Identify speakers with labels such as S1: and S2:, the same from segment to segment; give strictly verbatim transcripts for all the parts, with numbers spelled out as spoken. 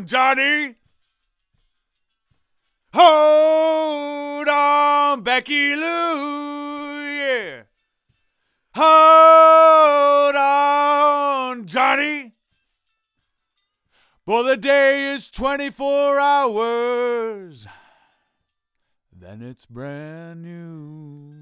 S1: Johnny. Hold on, Becky Lou, yeah. Hold on, Johnny. For the day is twenty-four hours, then it's brand new.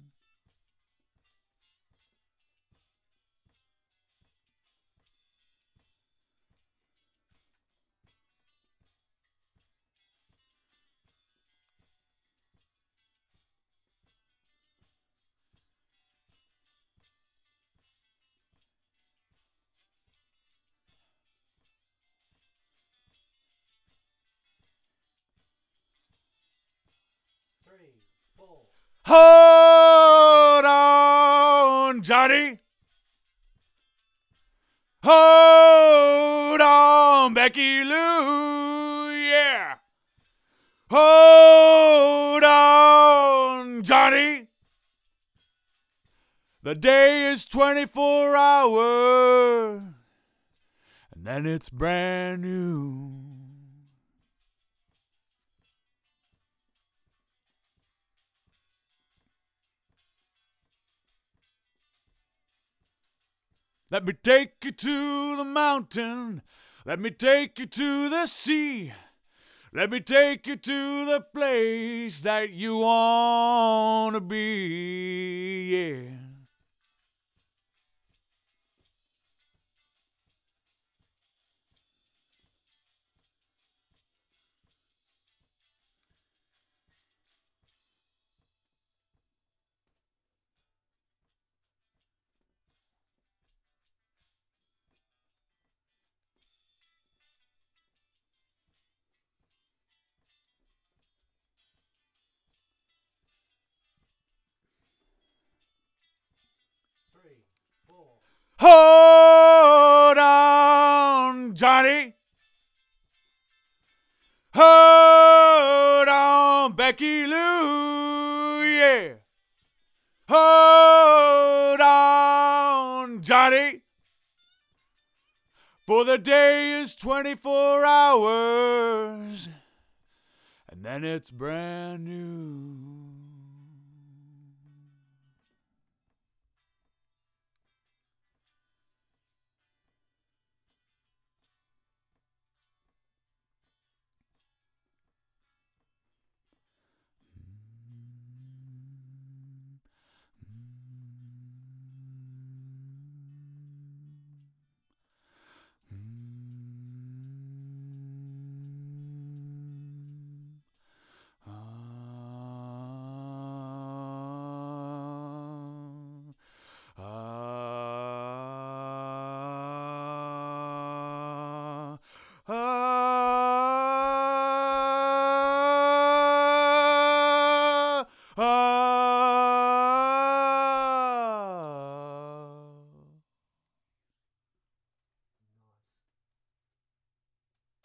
S2: Three, four.
S1: Hold on, Johnny. Hold on, Becky Lou, yeah. Hold on, Johnny. The day is twenty-four hours, and then it's brand new. Let me take you to the mountain. Let me take you to the sea. Let me take you to the place that you want to be, yeah.
S2: Three, four.
S1: Hold on, Johnny. Hold on, Becky Lou, yeah. Hold on, Johnny. For the day is twenty-four hours, and then it's brand new. Ah, ah,